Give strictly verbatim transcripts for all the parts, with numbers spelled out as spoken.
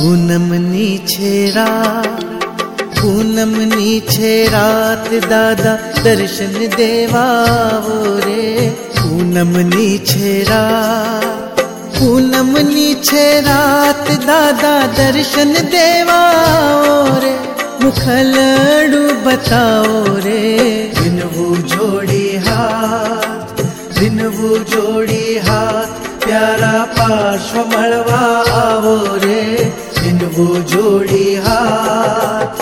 पूनमनी छेरा पूनमनी छेरात दादा दर्शन देवावो रे। पूनमनी छेरा पूनमनी छेरात दादा दर्शन देवाओ रे। मुखलड़ू बताओ रे बिनवू जोड़ी हाथ बिनवू जोड़ी हाथ प्यारा पार्श्व मळवा आवो रे। बिनवू जोड़ी हाथ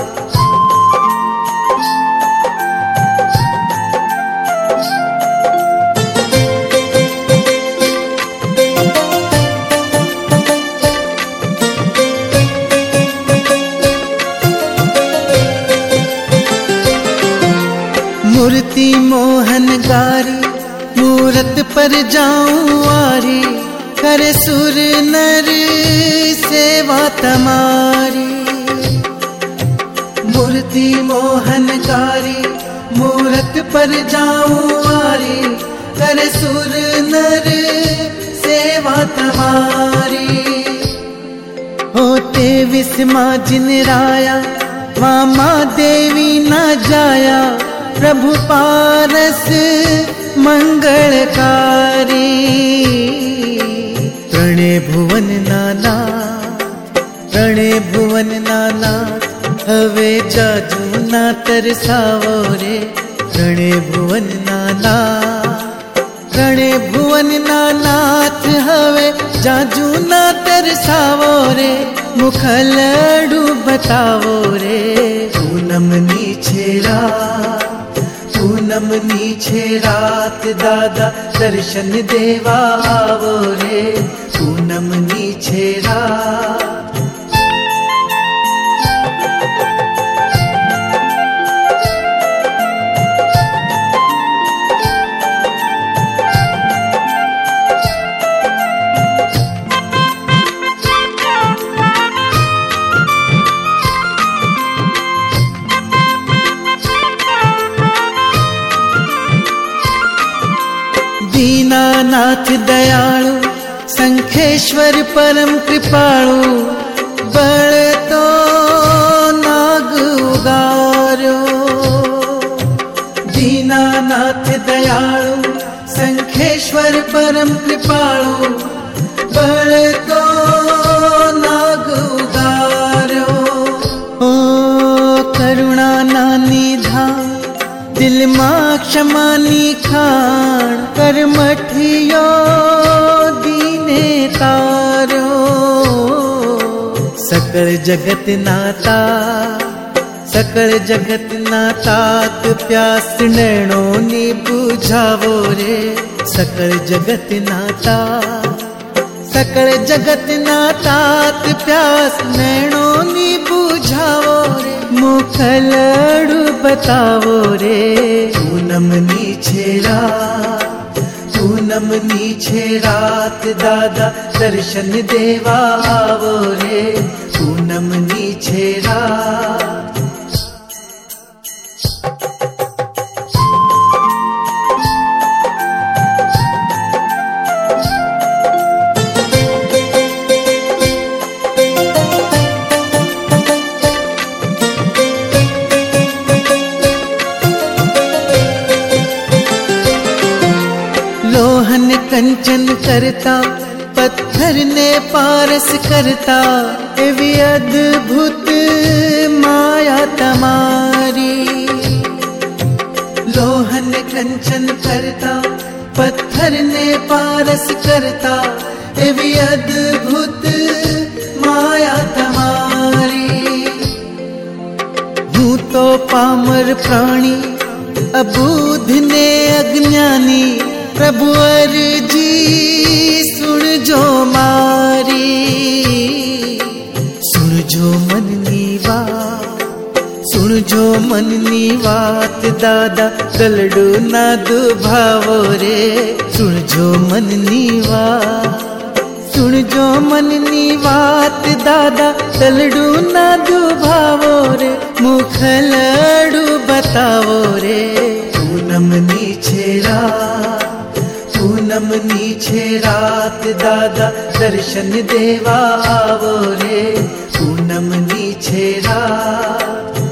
मूर्ति मोहन गारी मूरत पर जाऊं आरी। करे सुर नर सेवा तमारी। मूर्ति मोहन गारी मूरत पर जाऊं आरी। करे सुर नर सेवा तमारी। होते विस्मा जिन राया मामा देवी न जाया। प्रभु पारस मंगलकारी। प्रणय भुवन नाना प्रणय भुवन नाना हवे जाजू ना तरसावो रे। प्रणय भुवन नाना प्रणय भुवन नानाथ हवे जाजू ना तरसावो रे। मुखलड़ू बतावो रे पूनमनी छेरा पूनमनी छेरात दादा दर्शन देवा आवो रे। पूनमनी छेरा दीनानाथ दयालु संखेश्वर परम कृपालु। बल तो नाग उगारो। दीनानाथ दयालु संखेश्वर परम कृपालु। बल तो नाग उगारो। ओ करुणा नानी धाम दिल मां क्षमानी खान। कर मठियो दीने तारो। सकल जगत नाता सकल जगत नातात प्यास नैणो नी बुझावो रे। सकल जगत नाता सकल जगत नातात प्यास नैणो नी बुझावो रे। मुखलड़ू बतावो रे पूनमनी छेरा पूनमनी छेरात दादा दर्शन देवा आवो रे। पूनमनी छेरा लोहन कंचन करता पत्थर ने पारस करता। एवी अद्भुत माया तमारी। लोहन कंचन करता पत्थर ने पारस करता। एवी अद्भुत माया तमारी। हूँ तो पामर प्राणी अबूध ने अज्ञानी। प्रभु अर्जी सुन जो मारी। सुन जो मननी बात सुन जो मननी बात दादा गलडू ना दुभावो रे। सुन जो मननी बात सुन जो मननी बात दादा गलडू ना दुभावो रे। मुखलड़ू बतावो रे पूनमनी छेरा पूनम पूनम नीचे रात दादा दर्शन देवा आवो रे, पूनम नीचे रात।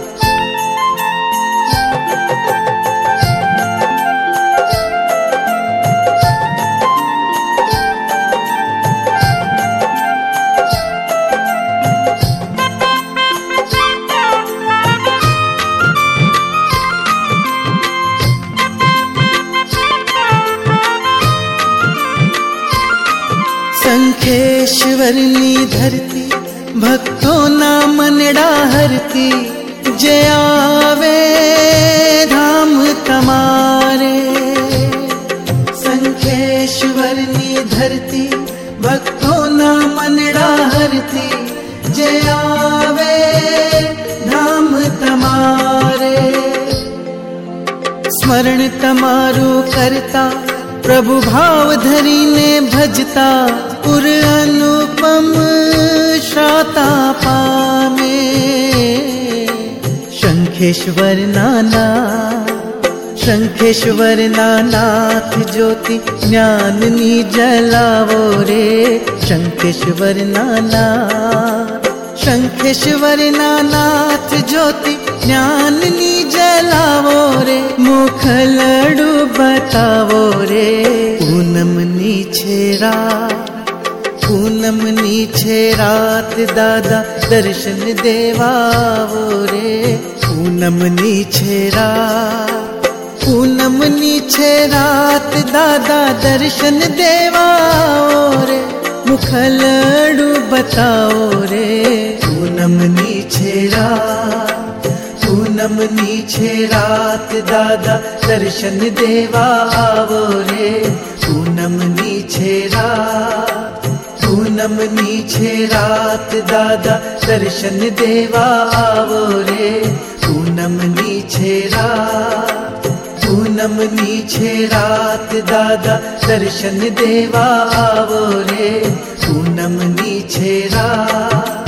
शंखेश्वरनी धरती भक्तों ना मनड़ा हरती, जय आवे धाम तमारे। शंखेश्वरनी धरती भक्तों ना मनड़ा हरती, जय आवे धाम तमारे। स्मरण तमारू करता प्रभु भाव धरी ने भजता, पुर अनुपम श्राता पामे। शंखेश्वर नाना शंखेश्वर नानाथ ज्योति ज्ञाननी जलावो रे, शंखेश्वर नाना शंखेश्वर नानाथ ज्योति ज्ञाननी जलावो रे, मुख लडू बतावो रे। पूनम नीचे रात पूनम नीचे रात दादा दर्शन देवावो रे, पूनम नीचे रात पूनम नीचे रात दादा दर्शन देवाओ रे, मुख लडू बताओ रे। पूनम नीचे रात पूनम नीचे रात दादा दर्शन देवा आवो रे, पूनम नीचे रात पूनम नीचे रात दादा दर्शन देवा आवो रे, पूनम नीचे रात पूनम नीचे रात दादा दर्शन देवा आवो रे, पूनम नीचे रात।